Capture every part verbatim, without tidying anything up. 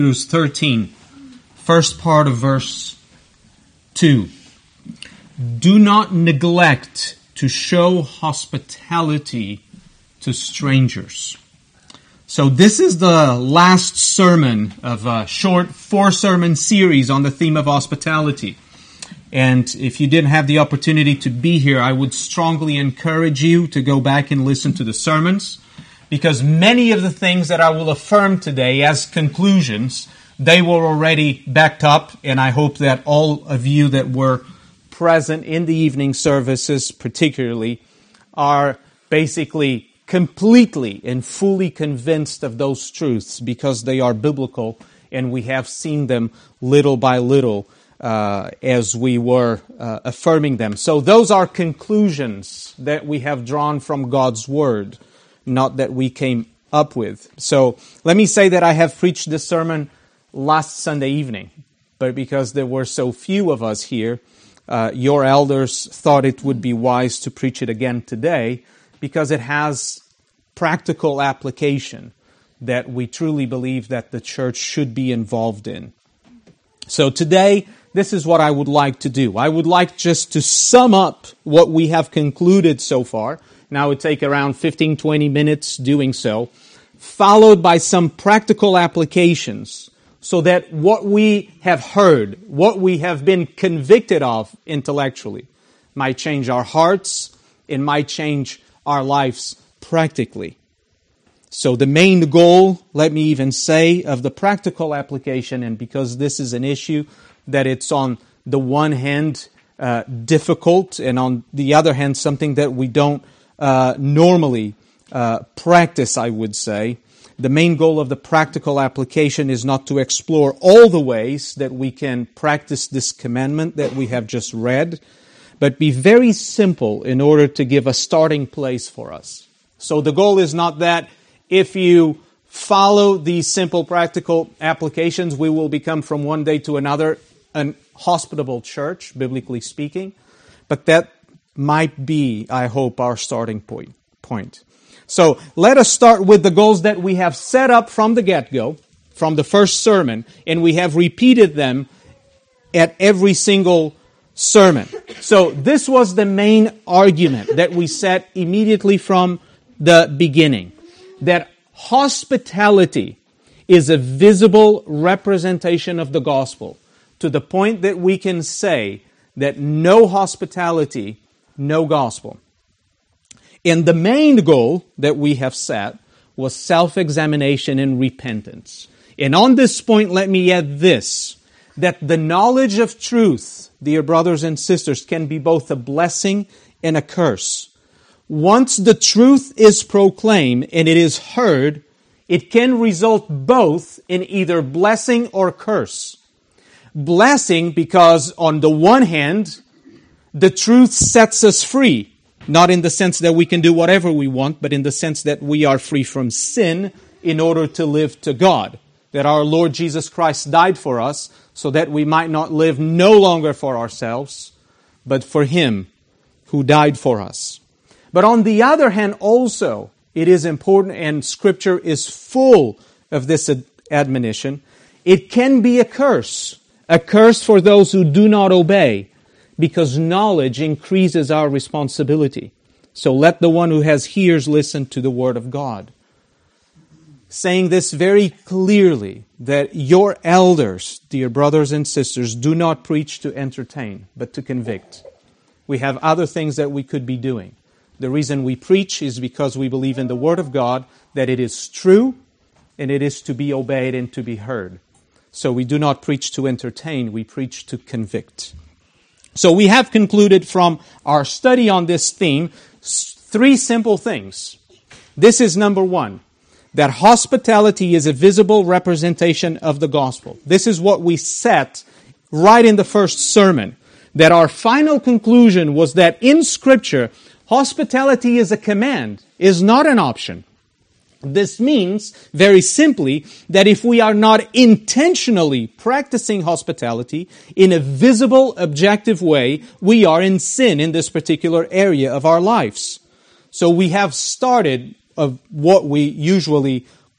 Hebrews thirteen, first part of verse two. Do not neglect to show hospitality to strangers. So this is the last sermon of a short four-sermon series on the theme of hospitality. And if you didn't have the opportunity to be here, I would strongly encourage you to go back and listen to the sermons, because many of the things that I will affirm today as conclusions, they were already backed up, and I hope that all of you that were present in the evening services particularly are basically completely and fully convinced of those truths, because they are biblical and we have seen them little by little uh, as we were uh, affirming them. So those are conclusions that we have drawn from God's Word, not that we came up with. So let me say that I have preached this sermon last Sunday evening, but because there were so few of us here, uh, your elders thought it would be wise to preach it again today, because it has practical application that we truly believe that the church should be involved in. So today, this is what I would like to do. I would like just to sum up what we have concluded so far. Now it would take around fifteen to twenty minutes doing so, followed by some practical applications, so that what we have heard, what we have been convicted of intellectually, might change our hearts, it might change our lives practically. So the main goal, let me even say, of the practical application, and because this is an issue that it's on the one hand uh, difficult, and on the other hand something that we don't uh, normally uh, practice, I would say, the main goal of the practical application is not to explore all the ways that we can practice this commandment that we have just read, but be very simple in order to give a starting place for us. So the goal is not that if you follow these simple practical applications, we will become from one day to another an hospitable church, biblically speaking, but that might be, I hope, our starting point. point. So let us start with the goals that we have set up from the get-go, from the first sermon, and we have repeated them at every single sermon. So this was the main argument that we set immediately from the beginning, that hospitality is a visible representation of the gospel, to the point that we can say that no hospitality, no gospel. And the main goal that we have set was self-examination and repentance. And on this point, let me add this, that the knowledge of truth, dear brothers and sisters, can be both a blessing and a curse. Once the truth is proclaimed and it is heard, it can result both in either blessing or curse. Blessing because, on the one hand, the truth sets us free, not in the sense that we can do whatever we want, but in the sense that we are free from sin in order to live to God. That our Lord Jesus Christ died for us so that we might not live no longer for ourselves, but for Him who died for us. But on the other hand also, it is important, and Scripture is full of this admonition, it can be a curse. A curse for those who do not obey, because knowledge increases our responsibility. So let the one who has ears listen to the Word of God. Saying this very clearly, that your elders, dear brothers and sisters, do not preach to entertain, but to convict. We have other things that we could be doing. The reason we preach is because we believe in the Word of God, that it is true, and it is to be obeyed and to be heard. So we do not preach to entertain, we preach to convict. So we have concluded from our study on this theme three simple things. This is number one, that hospitality is a visible representation of the gospel. This is what we set right in the first sermon. That our final conclusion was that in Scripture, hospitality is a command, is not an option. This means, very simply, that if we are not intentionally practicing hospitality in a visible, objective way, we are in sin in this particular area of our lives. So we have started of what we usually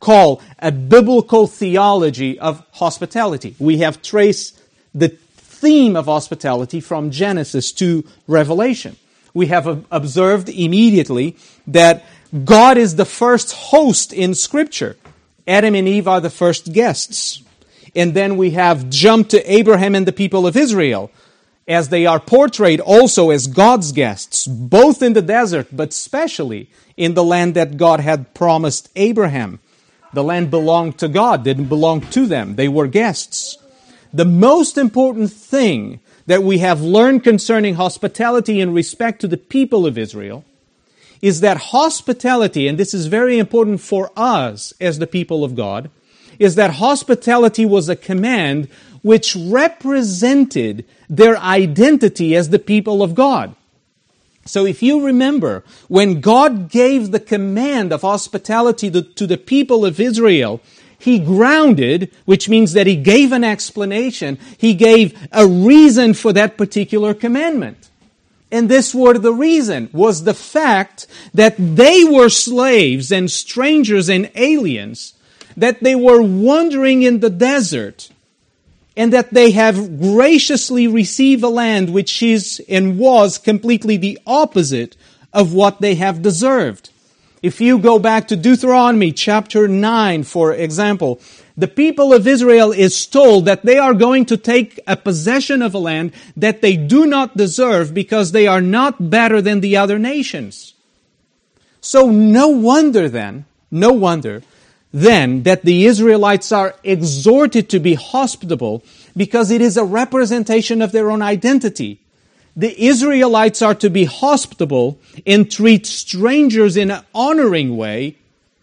call a biblical theology of hospitality. We have traced the theme of hospitality from Genesis to Revelation. We have observed immediately that God is the first host in Scripture. Adam and Eve are the first guests. And then we have jumped to Abraham and the people of Israel, as they are portrayed also as God's guests, both in the desert, but especially in the land that God had promised Abraham. The land belonged to God, didn't belong to them. They were guests. The most important thing that we have learned concerning hospitality in respect to the people of Israel is that hospitality, and this is very important for us as the people of God, is that hospitality was a command which represented their identity as the people of God. So if you remember, when God gave the command of hospitality to, to the people of Israel, He grounded, which means that He gave an explanation, He gave a reason for that particular commandment. And this was the reason, was the fact that they were slaves and strangers and aliens, that they were wandering in the desert, and that they have graciously received a land which is and was completely the opposite of what they have deserved. If you go back to Deuteronomy chapter nine, for example, the people of Israel is told that they are going to take a possession of a land that they do not deserve because they are not better than the other nations. So no wonder then, no wonder then that the Israelites are exhorted to be hospitable, because it is a representation of their own identity. The Israelites are to be hospitable and treat strangers in an honoring way,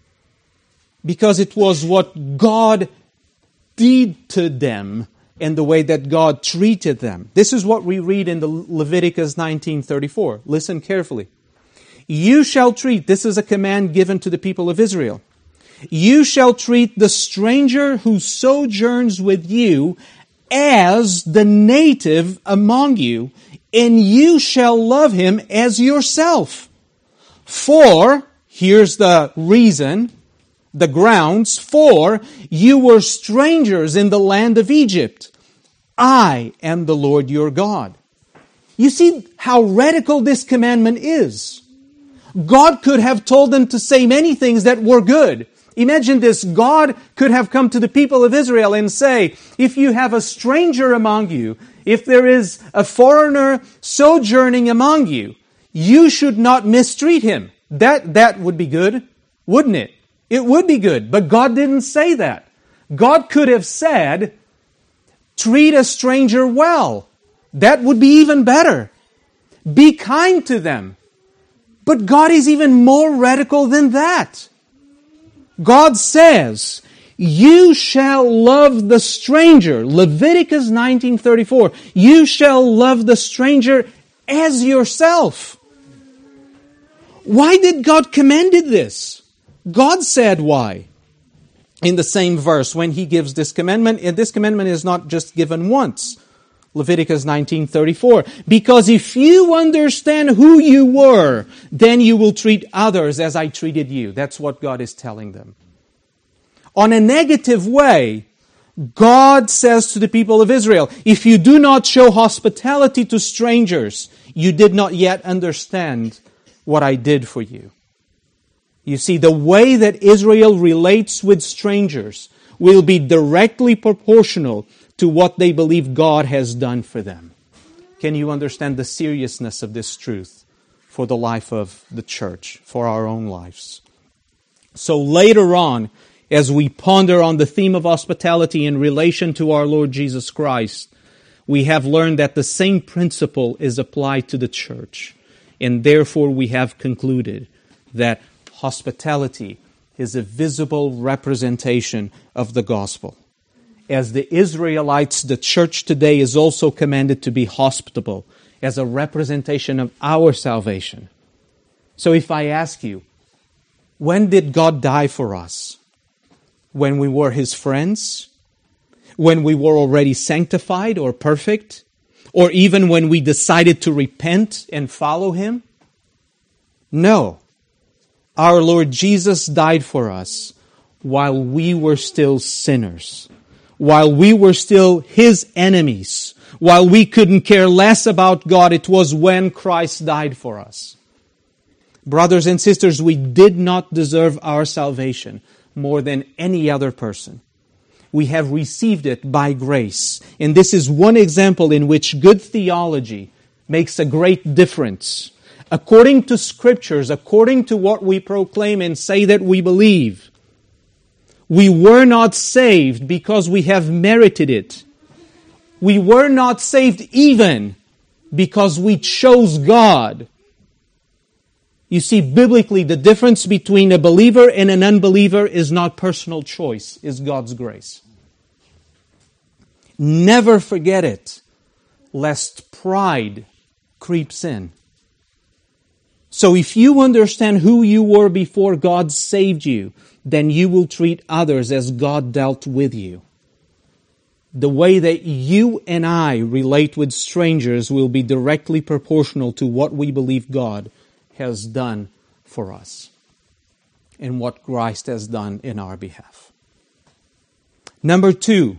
because it was what God did to them and the way that God treated them. This is what we read in the Leviticus nineteen thirty-four. Listen carefully. You shall treat, this is a command given to the people of Israel, you shall treat the stranger who sojourns with you as the native among you, and you shall love him as yourself. For, here's the reason, the grounds, for you were strangers in the land of Egypt. I am the Lord your God. You see how radical this commandment is. God could have told them to say many things that were good. Imagine this, God could have come to the people of Israel and say, if you have a stranger among you, if there is a foreigner sojourning among you, you should not mistreat him. That, that would be good, wouldn't it? It would be good, but God didn't say that. God could have said, treat a stranger well. That would be even better. Be kind to them. But God is even more radical than that. God says, you shall love the stranger. Leviticus nineteen thirty-four. You shall love the stranger as yourself. Why did God command this? God said why. In the same verse, when He gives this commandment, and this commandment is not just given once. Leviticus nineteen thirty-four. Because if you understand who you were, then you will treat others as I treated you. That's what God is telling them. On a negative way, God says to the people of Israel, if you do not show hospitality to strangers, you did not yet understand what I did for you. You see, the way that Israel relates with strangers will be directly proportional to what they believe God has done for them. Can you understand the seriousness of this truth for the life of the church, for our own lives? So later on, as we ponder on the theme of hospitality in relation to our Lord Jesus Christ, we have learned that the same principle is applied to the church. And therefore we have concluded that hospitality is a visible representation of the gospel. As the Israelites, the church today is also commanded to be hospitable as a representation of our salvation. So if I ask you, when did God die for us? When we were His friends? When we were already sanctified or perfect? Or even when we decided to repent and follow Him? No. Our Lord Jesus died for us while we were still sinners, while we were still His enemies, while we couldn't care less about God. It was when Christ died for us. Brothers and sisters, we did not deserve our salvation more than any other person. We have received it by grace. And this is one example in which good theology makes a great difference. According to Scriptures, according to what we proclaim and say that we believe, we were not saved because we have merited it. We were not saved even because we chose God. You see, biblically, the difference between a believer and an unbeliever is not personal choice, it's God's grace. Never forget it, lest pride creeps in. So if you understand who you were before God saved you, then you will treat others as God dealt with you. The way that you and I relate with strangers will be directly proportional to what we believe God has done for us and what Christ has done in our behalf. Number two,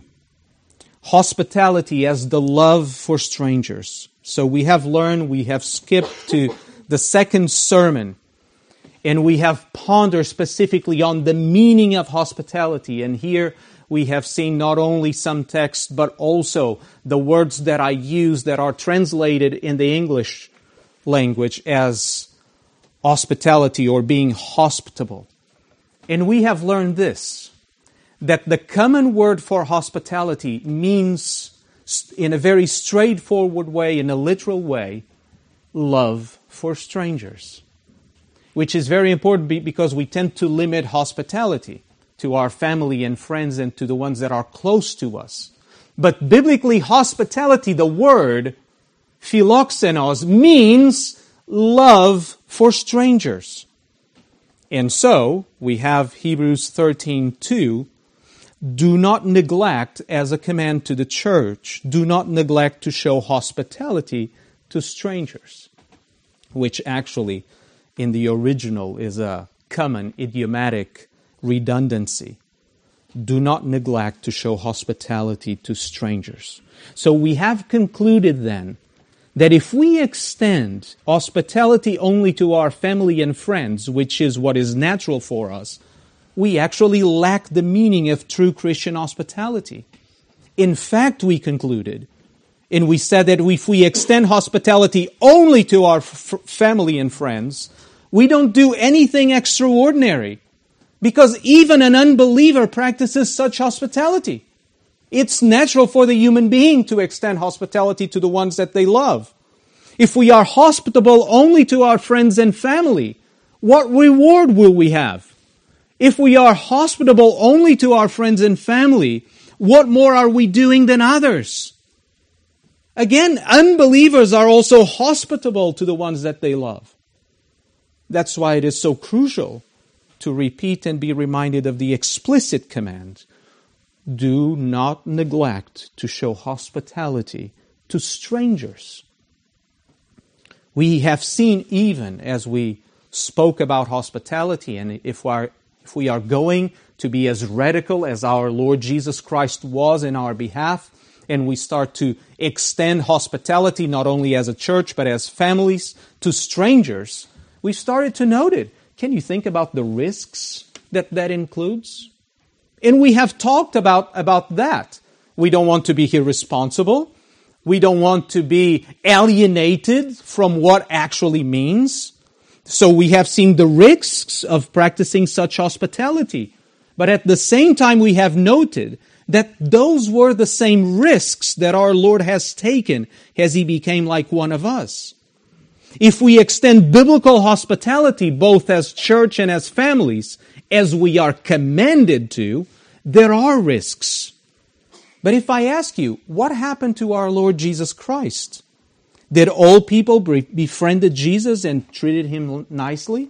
hospitality as the love for strangers. So we have learned, we have skipped to the second sermon, and we have pondered specifically on the meaning of hospitality. And here we have seen not only some text, but also the words that I use that are translated in the English language as hospitality or being hospitable. And we have learned this, that the common word for hospitality means, in a very straightforward way, in a literal way, love for strangers. Which is very important because we tend to limit hospitality to our family and friends and to the ones that are close to us. But biblically, hospitality, the word philoxenos, means love for strangers. And so, we have Hebrews thirteen two, do not neglect, as a command to the church, do not neglect to show hospitality to strangers, which actually in the original is a common idiomatic redundancy. Do not neglect to show hospitality to strangers. So we have concluded then that if we extend hospitality only to our family and friends, which is what is natural for us, we actually lack the meaning of true Christian hospitality. In fact, we concluded, and we said that if we extend hospitality only to our f- family and friends, we don't do anything extraordinary, because even an unbeliever practices such hospitality. It's natural for the human being to extend hospitality to the ones that they love. If we are hospitable only to our friends and family, what reward will we have? If we are hospitable only to our friends and family, what more are we doing than others? Again, unbelievers are also hospitable to the ones that they love. That's why it is so crucial to repeat and be reminded of the explicit command. Do not neglect to show hospitality to strangers. We have seen, even as we spoke about hospitality, and if we are, if we are going to be as radical as our Lord Jesus Christ was in our behalf, and we start to extend hospitality not only as a church but as families to strangers, we've started to note it. Can you think about the risks that that includes? And we have talked about, about that. We don't want to be irresponsible. We don't want to be alienated from what actually means. So we have seen the risks of practicing such hospitality. But at the same time, we have noted that those were the same risks that our Lord has taken as He became like one of us. If we extend biblical hospitality both as church and as families, as we are commanded to, there are risks. But if I ask you, what happened to our Lord Jesus Christ? Did all people befriended Jesus and treated Him nicely?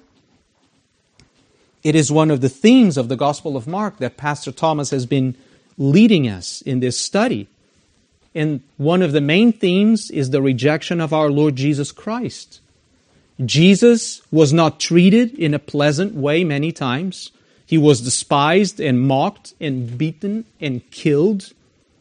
It is one of the themes of the Gospel of Mark that Pastor Thomas has been leading us in this study. And one of the main themes is the rejection of our Lord Jesus Christ. Jesus was not treated in a pleasant way many times. He was despised and mocked and beaten and killed.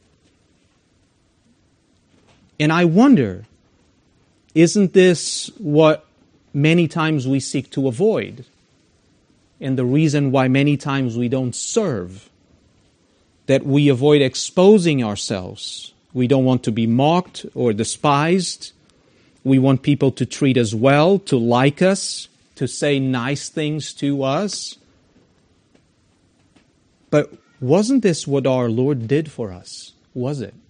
And I wonder, isn't this what many times we seek to avoid? And the reason why many times we don't serve? That we avoid exposing ourselves. We don't want to be mocked or despised. We want people to treat us well, to like us, to say nice things to us. But wasn't this what our Lord did for us? Was it?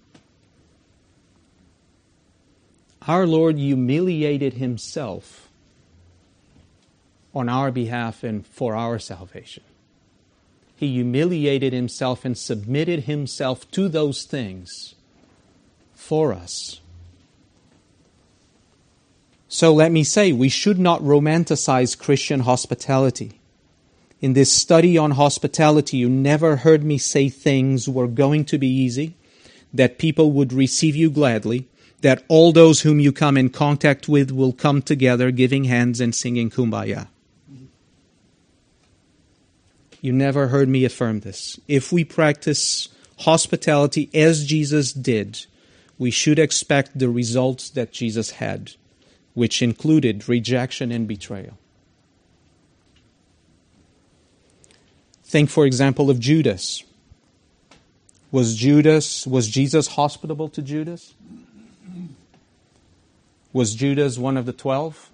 Our Lord humiliated Himself on our behalf and for our salvation. He humiliated Himself and submitted Himself to those things for us. So let me say, we should not romanticize Christian hospitality. In this study on hospitality, you never heard me say things were going to be easy, that people would receive you gladly, that all those whom you come in contact with will come together giving hands and singing Kumbaya. You never heard me affirm this. If we practice hospitality as Jesus did, we should expect the results that Jesus had, which included rejection and betrayal. Think, for example, of Judas. Was Judas, was Jesus hospitable to Judas? Was Judas one of the twelve?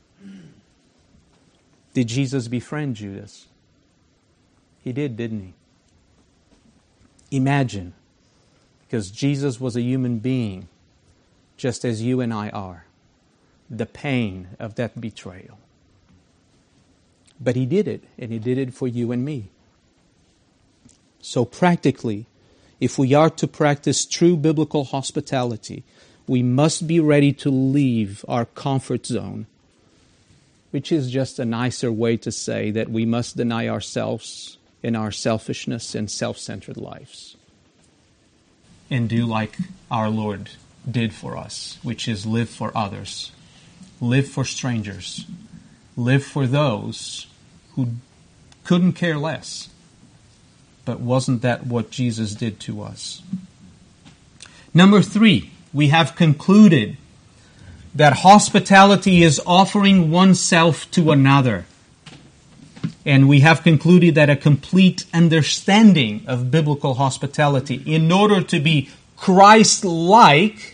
Did Jesus befriend Judas? He did, didn't he? Imagine, because Jesus was a human being, just as you and I are, the pain of that betrayal. But He did it, and He did it for you and me. So practically, if we are to practice true biblical hospitality, we must be ready to leave our comfort zone, which is just a nicer way to say that we must deny ourselves in our selfishness and self-centered lives. And do like our Lord did for us, which is live for others, live for strangers, live for those who couldn't care less. But wasn't that what Jesus did to us? Number three, we have concluded that hospitality is offering oneself to another. And we have concluded that a complete understanding of biblical hospitality, in order to be Christ-like,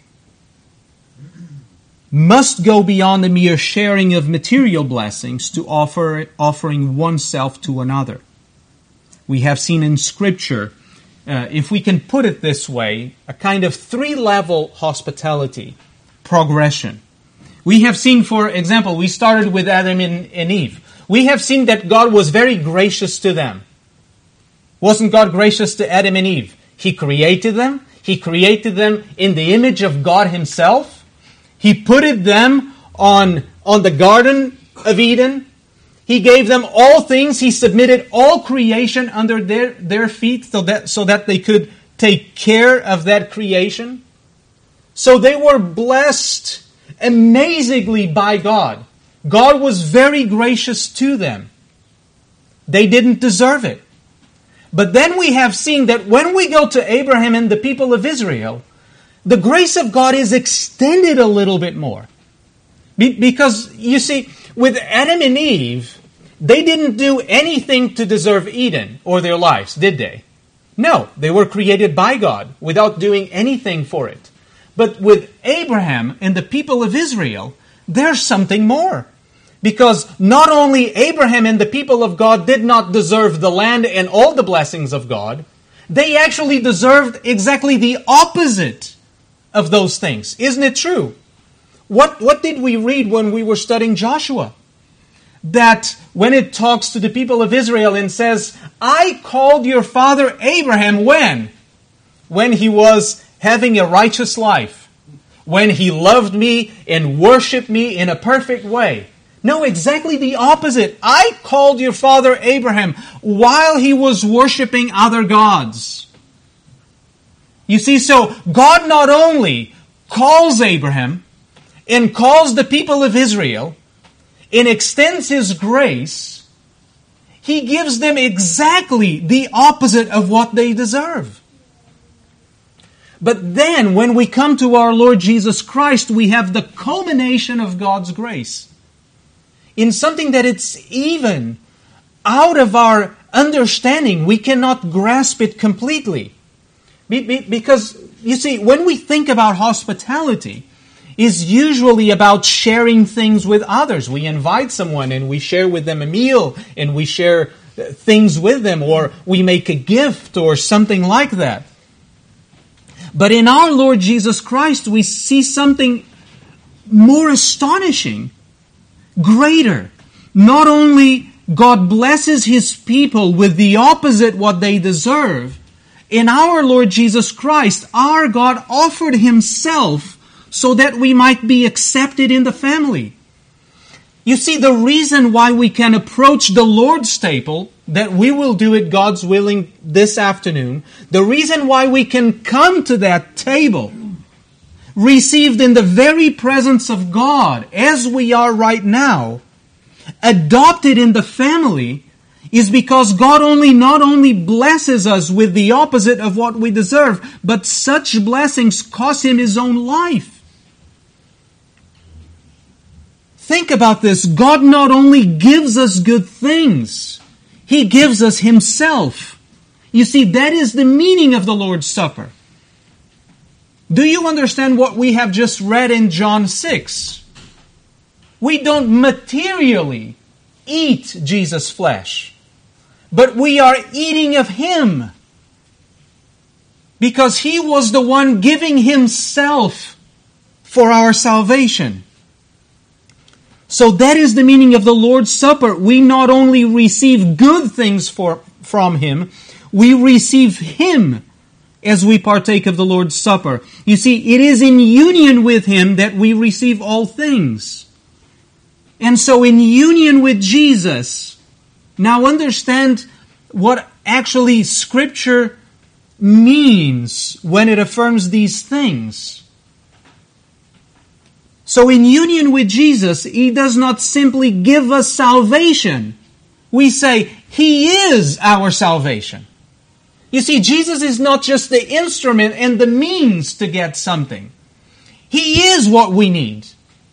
must go beyond the mere sharing of material blessings to offer offering oneself to another. We have seen in Scripture, uh, if we can put it this way, a kind of three-level hospitality progression. We have seen, for example, we started with Adam and, and Eve. We have seen that God was very gracious to them. Wasn't God gracious to Adam and Eve? He created them. He created them in the image of God Himself. He put them on, on the Garden of Eden. He gave them all things. He submitted all creation under their, their feet so that, so that they could take care of that creation. So they were blessed amazingly by God. God was very gracious to them. They didn't deserve it. But then we have seen that when we go to Abraham and the people of Israel, the grace of God is extended a little bit more. Be- because, you see, with Adam and Eve, they didn't do anything to deserve Eden or their lives, did they? No, they were created by God without doing anything for it. But with Abraham and the people of Israel, there's something more. Because not only Abraham and the people of God did not deserve the land and all the blessings of God, they actually deserved exactly the opposite of those things. Isn't it true? What, what did we read when we were studying Joshua? That when it talks to the people of Israel and says, I called your father Abraham when? When he was having a righteous life. When he loved me and worshipped me in a perfect way. No, exactly the opposite. I called your father Abraham while he was worshiping other gods. You see, so God not only calls Abraham and calls the people of Israel and extends His grace, He gives them exactly the opposite of what they deserve. But then, when we come to our Lord Jesus Christ, we have the culmination of God's grace in something that it's even out of our understanding. We cannot grasp it completely. Because, you see, when we think about hospitality, it's usually about sharing things with others. We invite someone and we share with them a meal and we share things with them, or we make a gift or something like that. But in our Lord Jesus Christ, we see something more astonishing, greater. Not only God blesses His people with the opposite what they deserve, in our Lord Jesus Christ, our God offered Himself so that we might be accepted in the family. You see, the reason why we can approach the Lord's table, that we will do it, God's willing, this afternoon, the reason why we can come to that table, received in the very presence of God, as we are right now, adopted in the family, is because God only not only blesses us with the opposite of what we deserve, but such blessings cost Him His own life. Think about this. God not only gives us good things, He gives us Himself. You see, that is the meaning of the Lord's Supper. Do you understand what we have just read in John six? We don't materially eat Jesus' flesh, but we are eating of Him, because He was the one giving Himself for our salvation. So that is the meaning of the Lord's Supper. We not only receive good things for, from Him, we receive Him as we partake of the Lord's Supper. You see, it is in union with Him that we receive all things. And so in union with Jesus, now understand what actually Scripture means when it affirms these things. So in union with Jesus, He does not simply give us salvation. We say, He is our salvation. You see, Jesus is not just the instrument and the means to get something. He is what we need.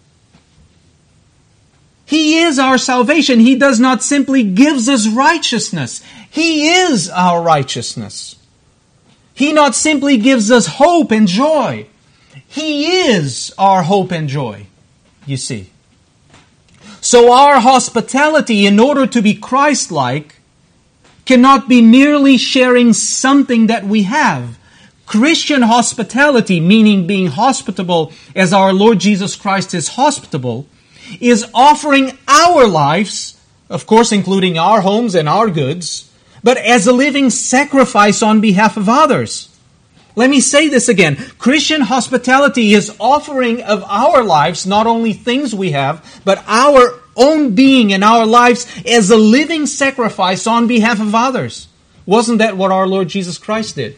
He is our salvation. He does not simply give us righteousness. He is our righteousness. He not simply gives us hope and joy. He is our hope and joy, you see. So our hospitality, in order to be Christ-like, cannot be merely sharing something that we have. Christian hospitality, meaning being hospitable as our Lord Jesus Christ is hospitable, is offering our lives, of course including our homes and our goods, but as a living sacrifice on behalf of others. Let me say this again. Christian hospitality is offering of our lives, not only things we have, but our own being and our lives as a living sacrifice on behalf of others. Wasn't that what our Lord Jesus Christ did?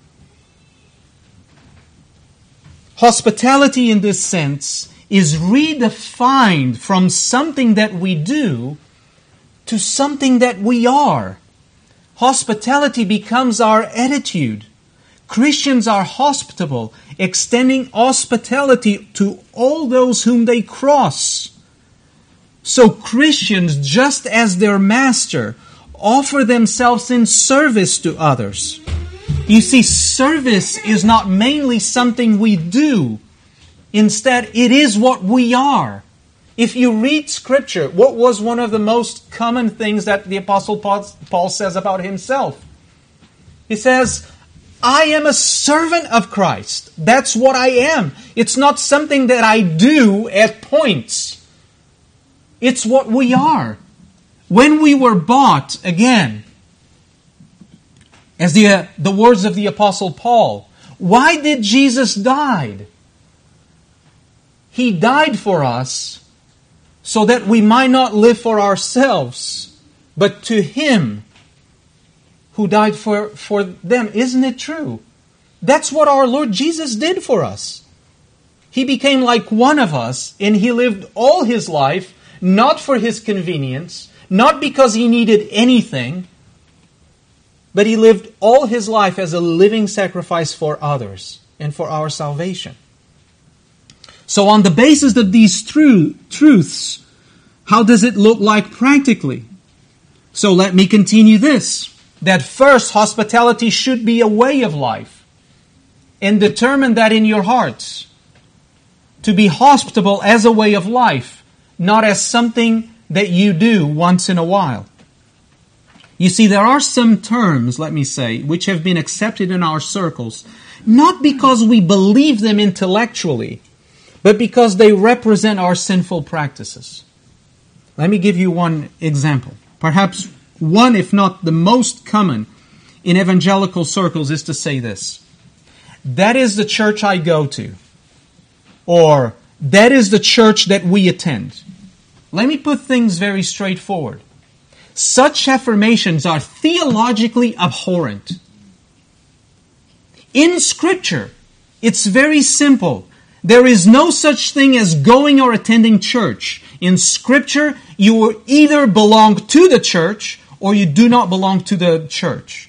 Hospitality in this sense is redefined from something that we do to something that we are. Hospitality becomes our attitude. Christians are hospitable, extending hospitality to all those whom they cross. So Christians, just as their Master, offer themselves in service to others. You see, service is not mainly something we do. Instead, it is what we are. If you read Scripture, what was one of the most common things that the Apostle Paul says about himself? He says, I am a servant of Christ. That's what I am. It's not something that I do at points. It's what we are. When we were bought, again, as the, uh, the words of the Apostle Paul, why did Jesus die? He died for us so that we might not live for ourselves, but to Him who died for, for them. Isn't it true? That's what our Lord Jesus did for us. He became like one of us, and He lived all His life, not for His convenience, not because he needed anything, but he lived all his life as a living sacrifice for others and for our salvation. So on the basis of these true truths, how does it look like practically? So let me continue this. That first, hospitality should be a way of life. And determine that in your hearts. To be hospitable as a way of life, not as something that you do once in a while. You see, there are some terms, let me say, which have been accepted in our circles, not because we believe them intellectually, but because they represent our sinful practices. Let me give you one example. Perhaps one, if not the most common in evangelical circles, is to say this. That is the church I go to. Or, that is the church that we attend. Let me put things very straightforward. Such affirmations are theologically abhorrent. In Scripture, it's very simple. There is no such thing as going or attending church. In Scripture, you either belong to the church or you do not belong to the church.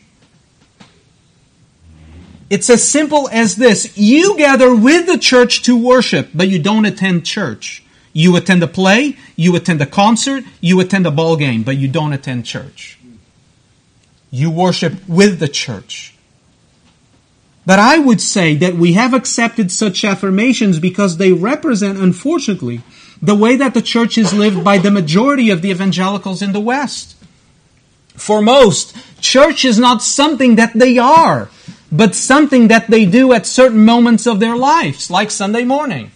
It's as simple as this. You gather with the church to worship, but you don't attend church. You attend a play, you attend a concert, you attend a ball game, but you don't attend church. You worship with the church. But I would say that we have accepted such affirmations because they represent, unfortunately, the way that the church is lived by the majority of the evangelicals in the West. For most, church is not something that they are, but something that they do at certain moments of their lives, like Sunday morning.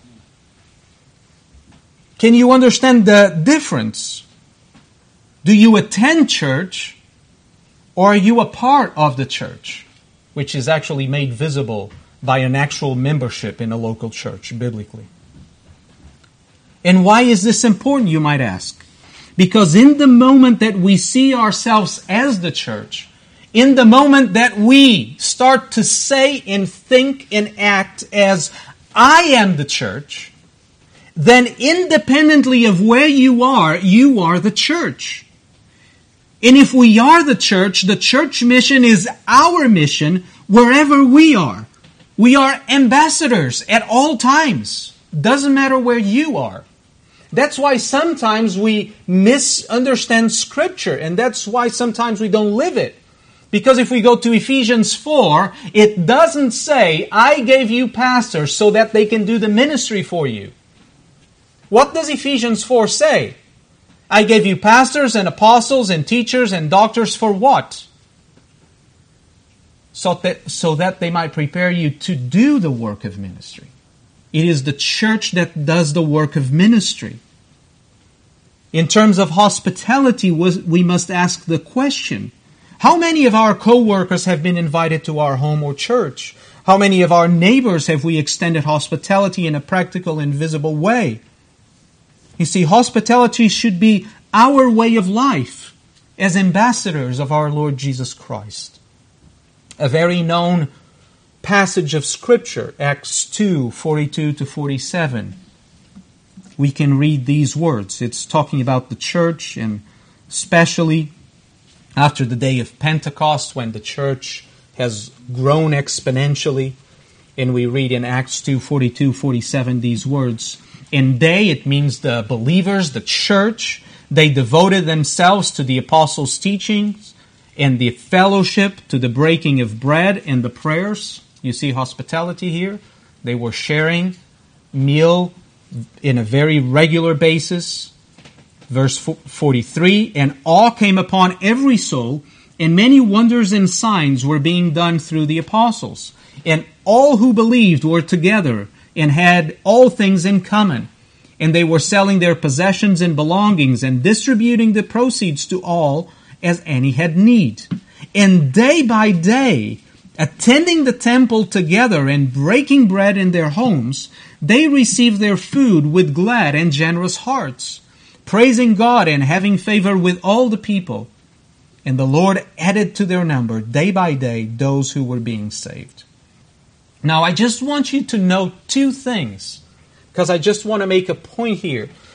Can you understand the difference? Do you attend church, or are you a part of the church, which is actually made visible by an actual membership in a local church, biblically? And why is this important, you might ask? Because in the moment that we see ourselves as the church, in the moment that we start to say and think and act as I am the church, then independently of where you are, you are the church. And if we are the church, the church mission is our mission wherever we are. We are ambassadors at all times. Doesn't matter where you are. That's why sometimes we misunderstand Scripture, and that's why sometimes we don't live it. Because if we go to Ephesians four, it doesn't say, I gave you pastors so that they can do the ministry for you. What does Ephesians four say? I gave you pastors and apostles and teachers and doctors for what? So that, so that they might prepare you to do the work of ministry. It is the church that does the work of ministry. In terms of hospitality, we must ask the question, how many of our co-workers have been invited to our home or church? How many of our neighbors have we extended hospitality in a practical and visible way? You see, hospitality should be our way of life as ambassadors of our Lord Jesus Christ. A very known passage of Scripture, Acts two, forty-two to forty-seven. We can read these words. It's talking about the church, and especially after the day of Pentecost, when the church has grown exponentially. And we read in Acts two, forty-two, forty-seven these words. And they, it means the believers, the church, they devoted themselves to the apostles' teachings and the fellowship, to the breaking of bread and the prayers. You see hospitality here. They were sharing meal in a very regular basis. Verse forty-three, and awe came upon every soul, and many wonders and signs were being done through the apostles. And all who believed were together and had all things in common. And they were selling their possessions and belongings and distributing the proceeds to all as any had need. And day by day, attending the temple together and breaking bread in their homes, they received their food with glad and generous hearts, praising God and having favor with all the people. And the Lord added to their number day by day those who were being saved. Now, I just want you to note two things, because I just want to make a point here.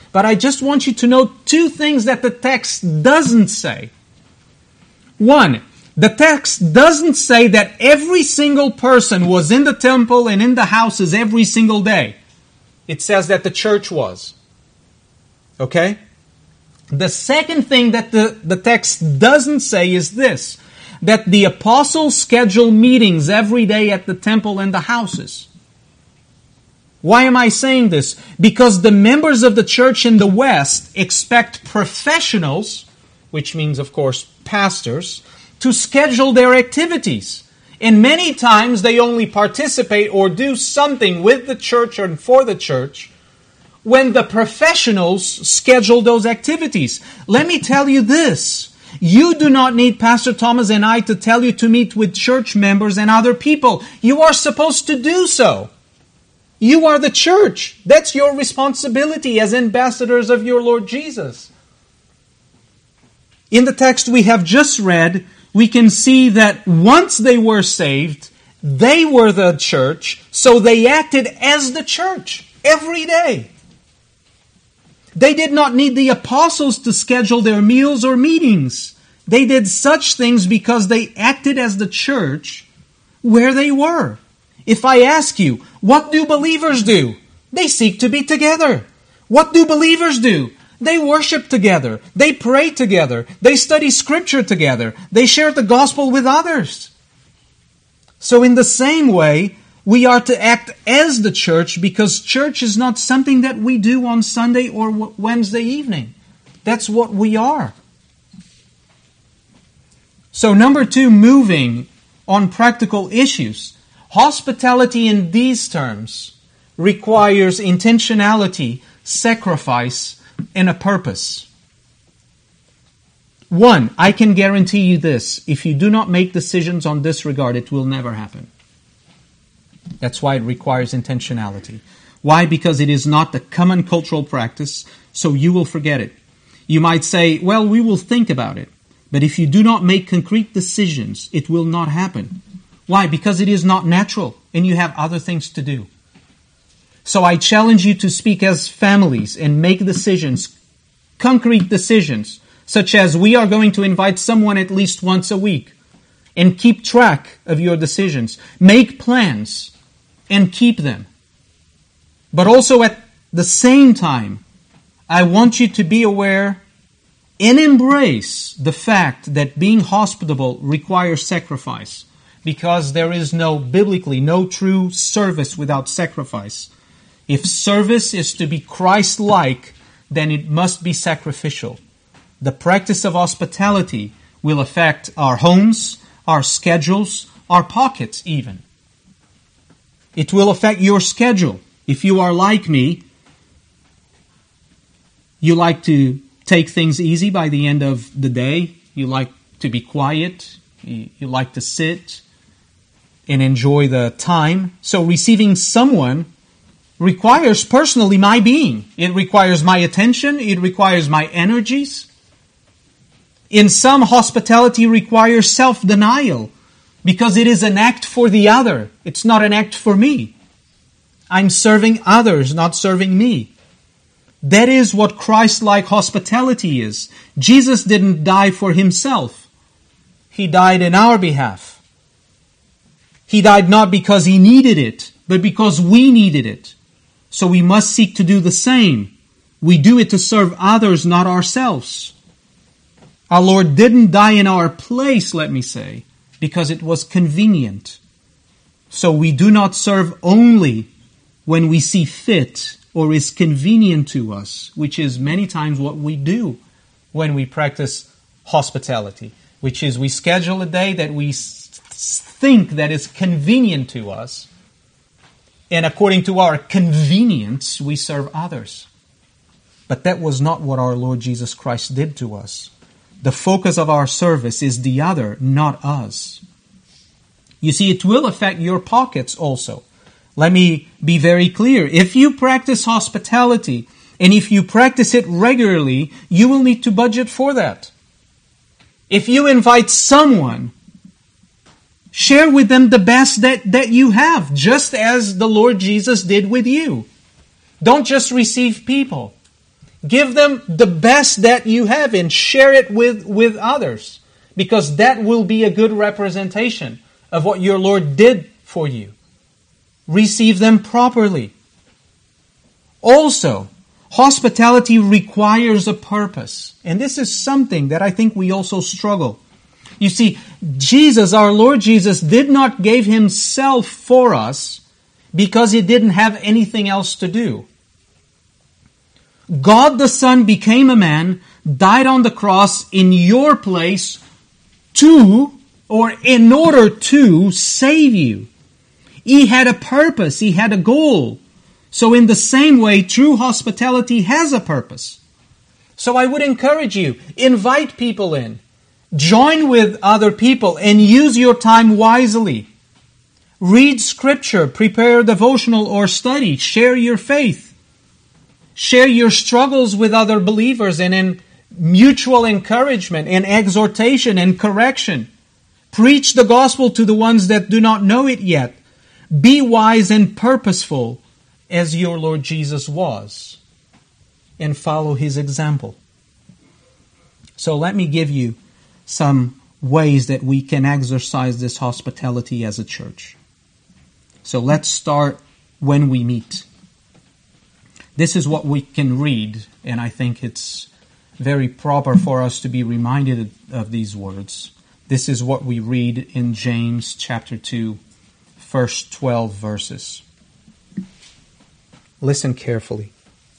But I just want you to know two things that the text doesn't say. One, the text doesn't say that every single person was in the temple and in the houses every single day. It says that the church was. Okay? The second thing that the, the text doesn't say is this, that the apostles schedule meetings every day at the temple and the houses. Why am I saying this? Because the members of the church in the West expect professionals, which means, of course, pastors, to schedule their activities. And many times they only participate or do something with the church and for the church when the professionals schedule those activities. Let me tell you this. You do not need Pastor Thomas and I to tell you to meet with church members and other people. You are supposed to do so. You are the church. That's your responsibility as ambassadors of your Lord Jesus. In the text we have just read, we can see that once they were saved, they were the church, so they acted as the church every day. They did not need the apostles to schedule their meals or meetings. They did such things because they acted as the church where they were. If I ask you, what do believers do? They seek to be together. What do believers do? They worship together. They pray together. They study Scripture together. They share the gospel with others. So in the same way, we are to act as the church because church is not something that we do on Sunday or Wednesday evening. That's what we are. So number two, moving on practical issues. Hospitality in these terms requires intentionality, sacrifice, and a purpose. One, I can guarantee you this. If you do not make decisions on this regard, it will never happen. That's why it requires intentionality. Why? Because it is not the common cultural practice, so you will forget it. You might say, well, we will think about it. But if you do not make concrete decisions, it will not happen. Why? Because it is not natural, and you have other things to do. So I challenge you to speak as families and make decisions, concrete decisions, such as we are going to invite someone at least once a week, and keep track of your decisions. Make plans and keep them. But also at the same time, I want you to be aware and embrace the fact that being hospitable requires sacrifice. Because there is no, biblically, no true service without sacrifice. If service is to be Christ-like, then it must be sacrificial. The practice of hospitality will affect our homes, our schedules, our pockets even. It will affect your schedule. If you are like me, you like to take things easy by the end of the day. You like to be quiet. You, you like to sit and enjoy the time. So receiving someone requires personally my being. It requires my attention. It requires my energies. In some, hospitality requires self-denial because it is an act for the other. It's not an act for me. I'm serving others, not serving me. That is what Christ-like hospitality is. Jesus didn't die for himself. He died in our behalf. He died not because he needed it, but because we needed it. So we must seek to do the same. We do it to serve others, not ourselves. Our Lord didn't die in our place, let me say, because it was convenient. So we do not serve only when we see fit or is convenient to us, which is many times what we do when we practice hospitality, which is we schedule a day that we think that is convenient to us, and according to our convenience, we serve others. But that was not what our Lord Jesus Christ did to us. The focus of our service is the other, not us. You see, it will affect your pockets also. Let me be very clear. If you practice hospitality, and if you practice it regularly, you will need to budget for that. If you invite someone, share with them the best that, that you have, just as the Lord Jesus did with you. Don't just receive people. Give them the best that you have and share it with, with others, because that will be a good representation of what your Lord did for you. Receive them properly. Also, hospitality requires a purpose. And this is something that I think we also struggle. You see, Jesus, our Lord Jesus, did not give Himself for us because He didn't have anything else to do. God the Son became a man, died on the cross in your place to, or in order to, save you. He had a purpose. He had a goal. So in the same way, true hospitality has a purpose. So I would encourage you, invite people in. Join with other people and use your time wisely. Read Scripture, prepare a devotional or study, share your faith. Share your struggles with other believers and in mutual encouragement and exhortation and correction. Preach the gospel to the ones that do not know it yet. Be wise and purposeful as your Lord Jesus was, and follow His example. So let me give you some ways that we can exercise this hospitality as a church. So let's start when we meet. This is what we can read, and I think it's very proper for us to be reminded of these words. This is what we read in James chapter two, first twelve verses. Listen carefully.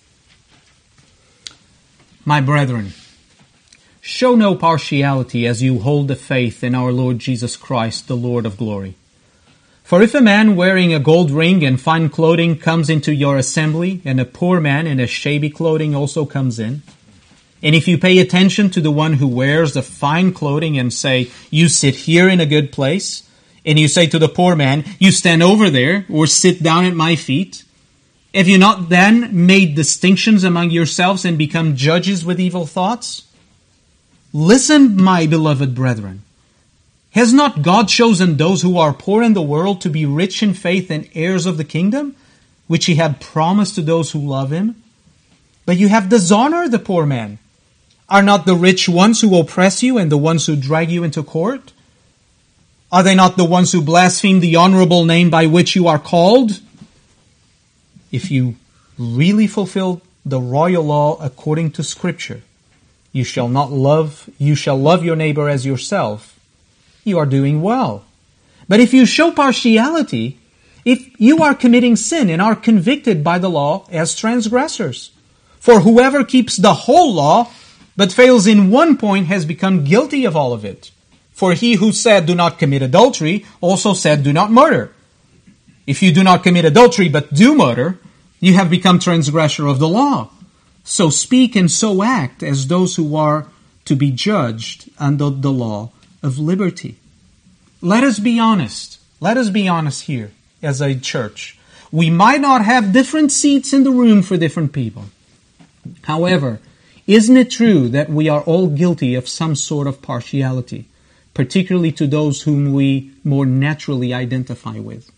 My brethren, show no partiality as you hold the faith in our Lord Jesus Christ, the Lord of glory. For if a man wearing a gold ring and fine clothing comes into your assembly, and a poor man in a shabby clothing also comes in, and if you pay attention to the one who wears the fine clothing and say, you sit here in a good place, and you say to the poor man, you stand over there, or sit down at my feet, have you not then made distinctions among yourselves and become judges with evil thoughts? Listen, my beloved brethren. Has not God chosen those who are poor in the world to be rich in faith and heirs of the kingdom, which He had promised to those who love Him? But you have dishonored the poor man. Are not the rich ones who oppress you and the ones who drag you into court? Are they not the ones who blaspheme the honorable name by which you are called? If you really fulfill the royal law according to Scripture, you shall not love, you shall love your neighbor as yourself, you are doing well. But if you show partiality, if you are committing sin and are convicted by the law as transgressors. For whoever keeps the whole law, but fails in one point, has become guilty of all of it. For he who said, do not commit adultery, also said, do not murder. If you do not commit adultery, but do murder, you have become transgressor of the law. So speak and so act as those who are to be judged under the law of liberty. Let us be honest. Let us be honest here as a church. We might not have different seats in the room for different people. However, isn't it true that we are all guilty of some sort of partiality, particularly to those whom we more naturally identify with?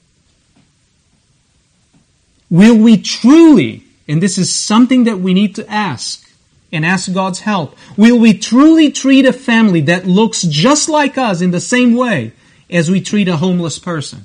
Will we truly, and this is something that we need to ask, and ask God's help, will we truly treat a family that looks just like us in the same way as we treat a homeless person?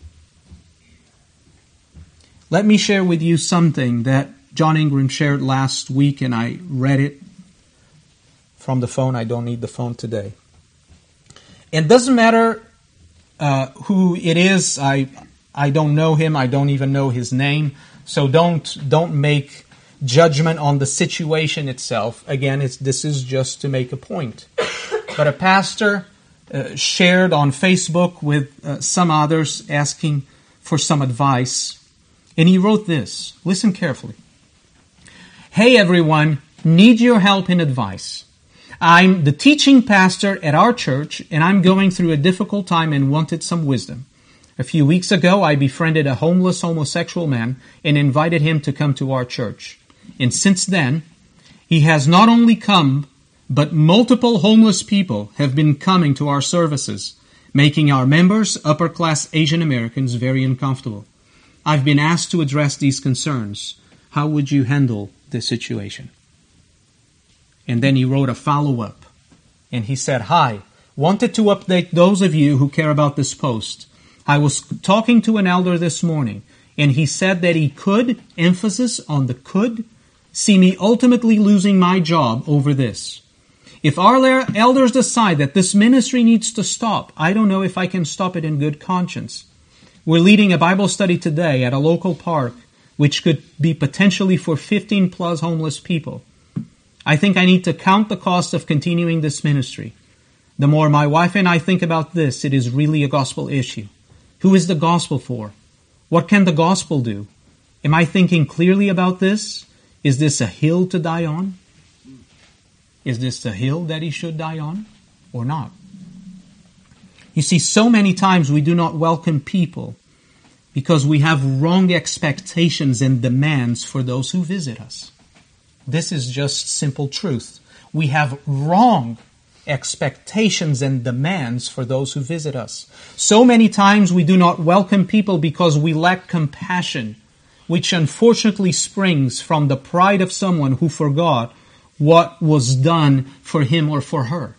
Let me share with you something that John Ingram shared last week, and I read it from the phone. I don't need the phone today. It doesn't matter uh, who it is. I I don't know him. I don't even know his name. So don't don't make judgment on the situation itself. Again, it's this is just to make a point. But a pastor uh, shared on Facebook with uh, some others asking for some advice. And he wrote this. Listen carefully. Hey everyone, need your help and advice. I'm the teaching pastor at our church, and I'm going through a difficult time and wanted some wisdom. A few weeks ago, I befriended a homeless homosexual man and invited him to come to our church. And since then, he has not only come, but multiple homeless people have been coming to our services, making our members, upper-class Asian Americans, very uncomfortable. I've been asked to address these concerns. How would you handle this situation? And then he wrote a follow-up. And he said, "Hi, wanted to update those of you who care about this post. I was talking to an elder this morning, and he said that he could, emphasis on the could, see me ultimately losing my job over this. If our elders decide that this ministry needs to stop, I don't know if I can stop it in good conscience. We're leading a Bible study today at a local park, which could be potentially for fifteen plus homeless people. I think I need to count the cost of continuing this ministry. The more my wife and I think about this, it is really a gospel issue. Who is the gospel for? What can the gospel do? Am I thinking clearly about this? Is this a hill to die on? Is this the hill that he should die on or not?" You see, so many times we do not welcome people because we have wrong expectations and demands for those who visit us. This is just simple truth. We have wrong expectations and demands for those who visit us. So many times we do not welcome people because we lack compassion, which unfortunately springs from the pride of someone who forgot what was done for him or for her.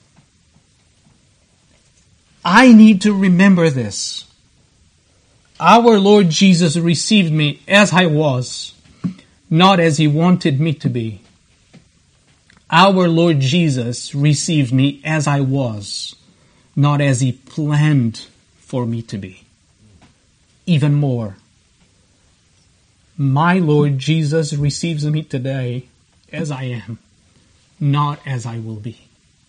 I need to remember this. Our Lord Jesus received me as I was, not as He wanted me to be. Our Lord Jesus received me as I was, not as He planned for me to be. Even more, my Lord Jesus receives me today as I am, not as I will be.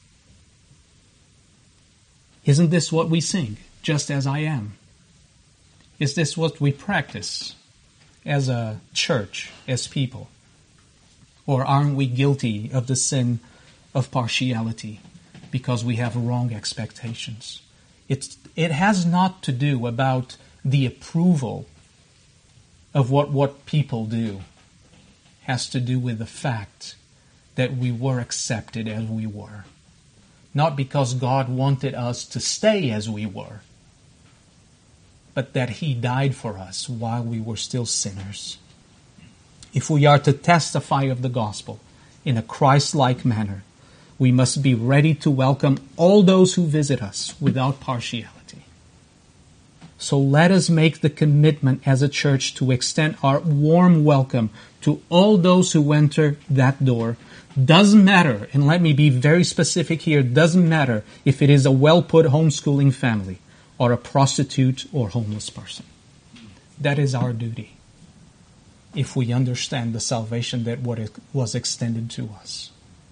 Isn't this what we sing? Just as I am. Is this what we practice as a church, as people? Or aren't we guilty of the sin of partiality because we have wrong expectations? It's, it has not to do about the approval of what, what people do. It has to do with the fact that we were accepted as we were. Not because God wanted us to stay as we were, but that He died for us while we were still sinners. If we are to testify of the gospel in a Christ-like manner, we must be ready to welcome all those who visit us without partiality. So let us make the commitment as a church to extend our warm welcome to all those who enter that door. Doesn't matter, and let me be very specific here, doesn't matter if it is a well-put homeschooling family or a prostitute or homeless person. That is our duty, if we understand the salvation that was extended to us.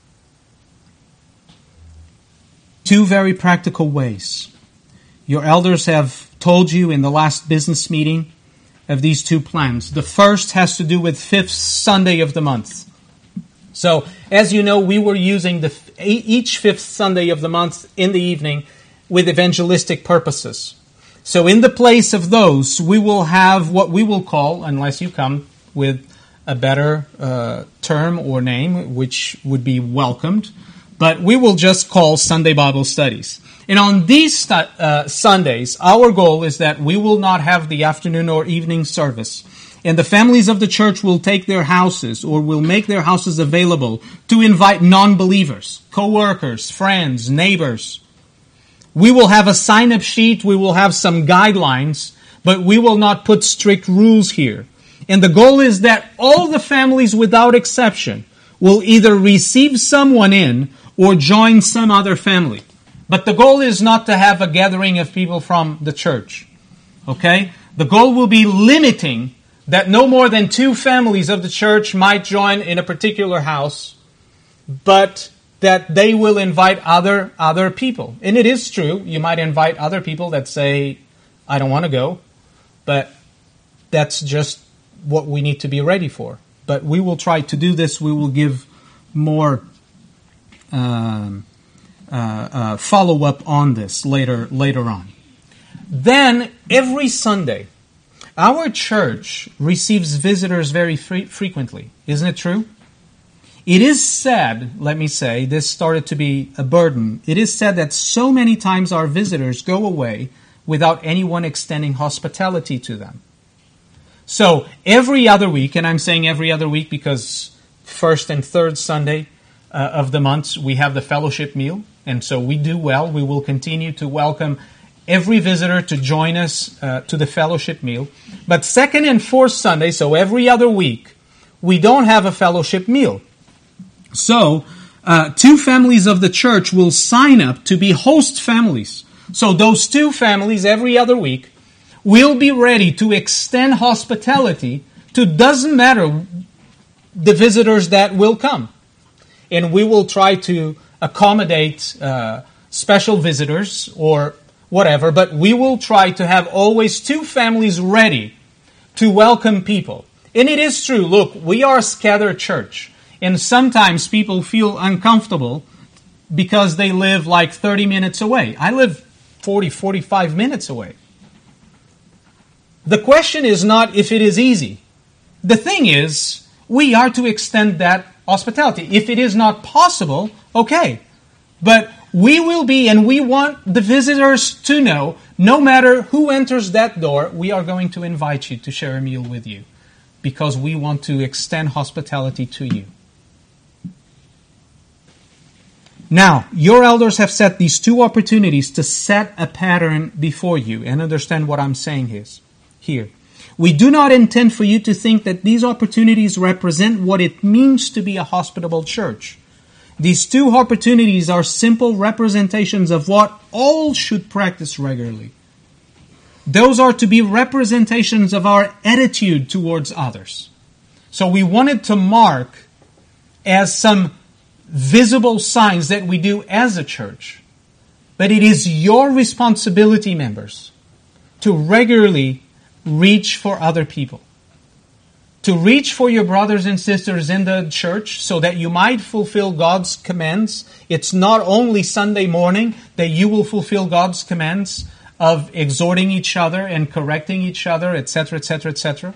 Two very practical ways. Your elders have told you in the last business meeting of these two plans. The first has to do with fifth Sunday of the month. So, as you know, we were using the each fifth Sunday of the month in the evening with evangelistic purposes. So in the place of those, we will have what we will call, unless you come with a better uh, term or name, which would be welcomed, but we will just call Sunday Bible studies. And on these stu- uh, Sundays, our goal is that we will not have the afternoon or evening service. And the families of the church will take their houses or will make their houses available to invite non-believers, co-workers, friends, neighbors. We will have a sign-up sheet, we will have some guidelines, but we will not put strict rules here. And the goal is that all the families without exception will either receive someone in or join some other family. But the goal is not to have a gathering of people from the church. Okay? The goal will be limiting that no more than two families of the church might join in a particular house, but that they will invite other other people. And it is true, you might invite other people that say, I don't want to go, but that's just what we need to be ready for. But we will try to do this. We will give more um, uh, uh, follow-up on this later later on. Then, every Sunday, our church receives visitors very fre- frequently. Isn't it true? It is said, let me say, this started to be a burden. It is said that so many times our visitors go away without anyone extending hospitality to them. So every other week, and I'm saying every other week because first and third Sunday uh, of the months, we have the fellowship meal. And so we do well. We will continue to welcome every visitor to join us uh, to the fellowship meal. But second and fourth Sunday, so every other week, we don't have a fellowship meal. So uh, two families of the church will sign up to be host families. So those two families every other week will be ready to extend hospitality to, doesn't matter the visitors that will come. And we will try to accommodate uh, special visitors or whatever, but we will try to have always two families ready to welcome people. And it is true, look, we are a scattered church. And sometimes people feel uncomfortable because they live like thirty minutes away. I live forty, forty-five minutes away. The question is not if it is easy. The thing is, we are to extend that hospitality. If it is not possible, okay. But we will be, and we want the visitors to know, no matter who enters that door, we are going to invite you to share a meal with you, because we want to extend hospitality to you. Now, your elders have set these two opportunities to set a pattern before you, and understand what I'm saying is here. We do not intend for you to think that these opportunities represent what it means to be a hospitable church. These two opportunities are simple representations of what all should practice regularly. Those are to be representations of our attitude towards others. So we wanted to mark as some visible signs that we do as a church. But it is your responsibility, members, to regularly reach for other people. To reach for your brothers and sisters in the church so that you might fulfill God's commands. It's not only Sunday morning that you will fulfill God's commands of exhorting each other and correcting each other, et cetera, et cetera, et cetera.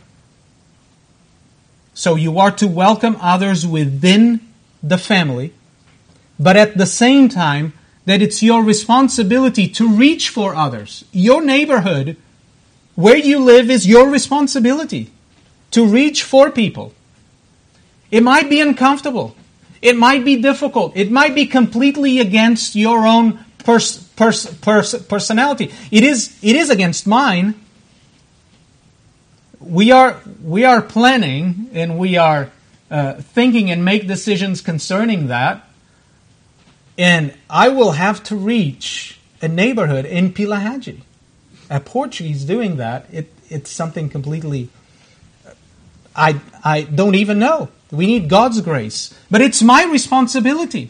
So you are to welcome others within the family, but at the same time that it's your responsibility to reach for others. Your neighborhood, where you live, is your responsibility to reach for people. It might be uncomfortable. It might be difficult. It might be completely against your own pers- pers- pers- personality. It is, it is against mine. We are, we are planning and we are uh, thinking and make decisions concerning that. And I will have to reach a neighborhood in Pilahaji. A Portuguese doing that, it, it's something completely... I, I don't even know. We need God's grace. But it's my responsibility.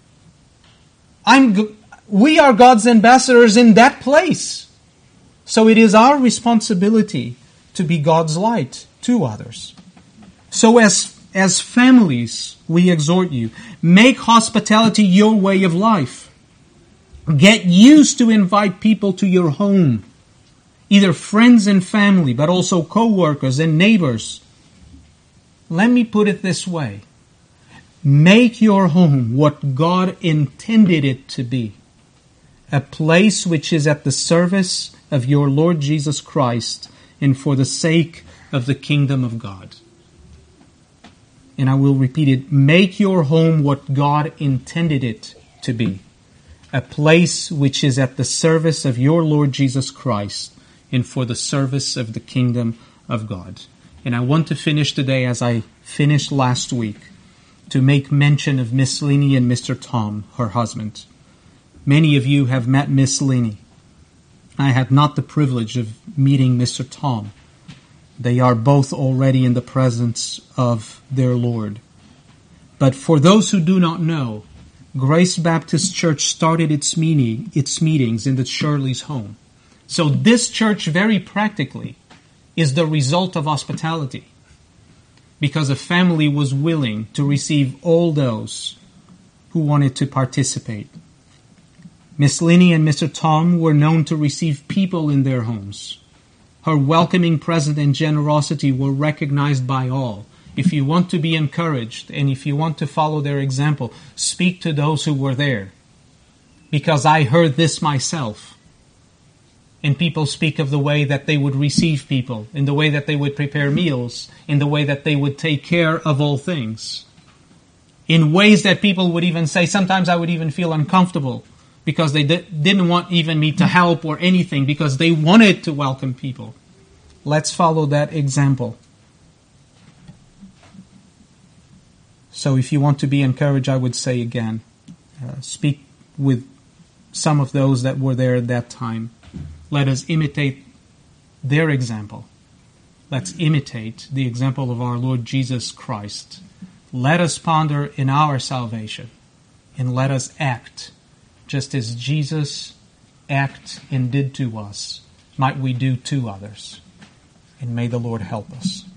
I'm, we are God's ambassadors in that place. So it is our responsibility to be God's light to others. So as, as families, we exhort you, make hospitality your way of life. Get used to invite people to your home. Either friends and family, but also co-workers and neighbors. Let me put it this way. Make your home what God intended it to be. A place which is at the service of your Lord Jesus Christ and for the sake of the kingdom of God. And I will repeat it. Make your home what God intended it to be. A place which is at the service of your Lord Jesus Christ and for the service of the kingdom of God. And I want to finish today as I finished last week to make mention of Miss Lenny and Mister Tom, her husband. Many of you have met Miss Lenny. I had not the privilege of meeting Mister Tom. They are both already in the presence of their Lord. But for those who do not know, Grace Baptist Church started its meeting, its meetings in the Shirley's home. So this church, very practically, is the result of hospitality, because a family was willing to receive all those who wanted to participate. Miss Lenny and Mister Tom were known to receive people in their homes. Her welcoming presence and generosity were recognized by all. If you want to be encouraged and if you want to follow their example, speak to those who were there. Because I heard this myself. And people speak of the way that they would receive people, in the way that they would prepare meals, in the way that they would take care of all things. in ways that people would even say, sometimes I would even feel uncomfortable because they di- didn't want even me to help or anything, because they wanted to welcome people. Let's follow that example. So if you want to be encouraged, I would say again, uh, speak with some of those that were there at that time. Let us imitate their example. Let's imitate the example of our Lord Jesus Christ. Let us ponder in our salvation, and let us act just as Jesus acted and did to us. Might we do to others. And may the Lord help us.